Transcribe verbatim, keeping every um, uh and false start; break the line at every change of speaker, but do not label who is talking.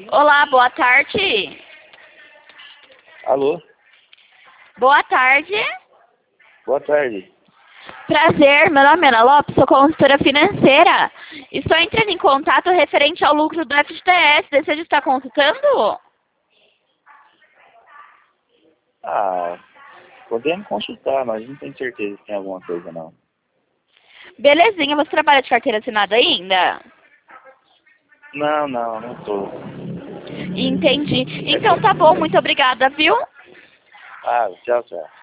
Olá, boa tarde.
Alô?
Boa tarde.
Boa tarde.
Prazer, meu nome é Ana Lopes, sou consultora financeira. Estou entrando em contato referente ao lucro do F G T S. Deseja estar consultando?
Ah, podemos consultar, mas não tenho certeza se tem alguma coisa não.
Belezinha, você trabalha de carteira assinada ainda?
Não, não, não tô.
Entendi. Então tá bom, muito obrigada, viu?
Ah, tchau, tchau.